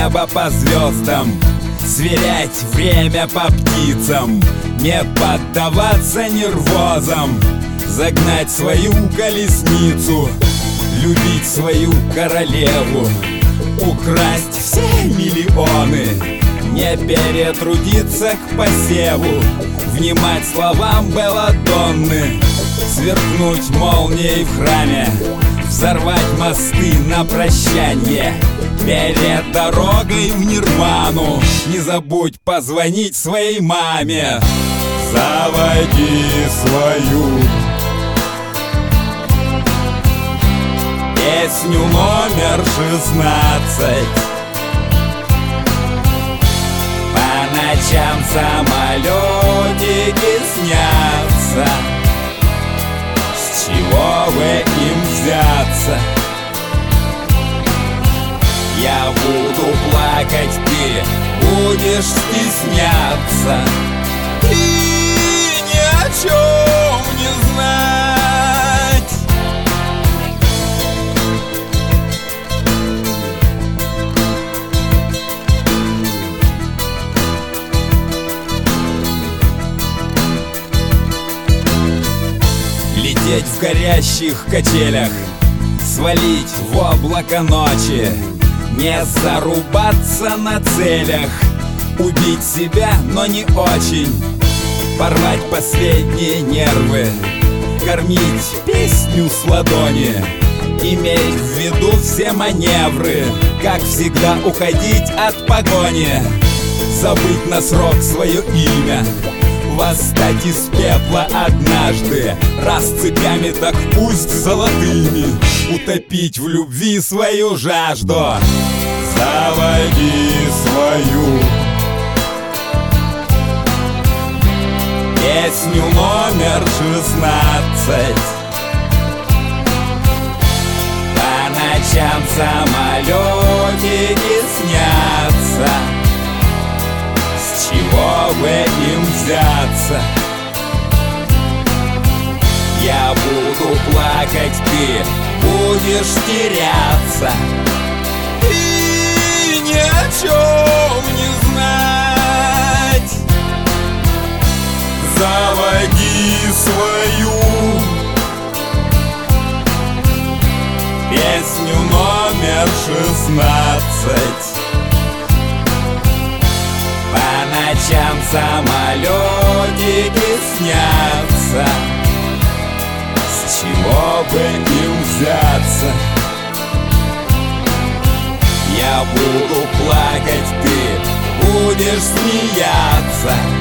небо по звездам, сверять время по птицам, не поддаваться нервозам, загнать свою колесницу, любить свою королеву, украсть все миллионы, не перетрудиться к посеву, внимать словам Белладонны, сверкнуть молнией в храме, взорвать мосты на прощанье. Перед дорогой в нирвану не забудь позвонить своей маме. Заводи свою песню номер 16. По ночам самолетики снятся. С чего бы им взяться? Я буду плакать, ты будешь стесняться и ни о чем не знать. Лететь в горящих качелях, свалить в облако ночи, не зарубаться на целях, убить себя, но не очень, порвать последние нервы, кормить песню с ладони, иметь в виду все маневры, как всегда уходить от погони, забыть на срок свое имя, восстать из пепла однажды, раз цепями, так пусть золотыми, утопить в любви свою жажду. Заводи свою песню номер 16. По ночам самолетики снятся. С чего бы им взяться? Я буду плакать, ты будешь теряться и ни о чем не знать. Заводи свою песню номер 16. По ночам самолетики снятся. С чего бы им взяться? Я буду плакать, ты будешь смеяться.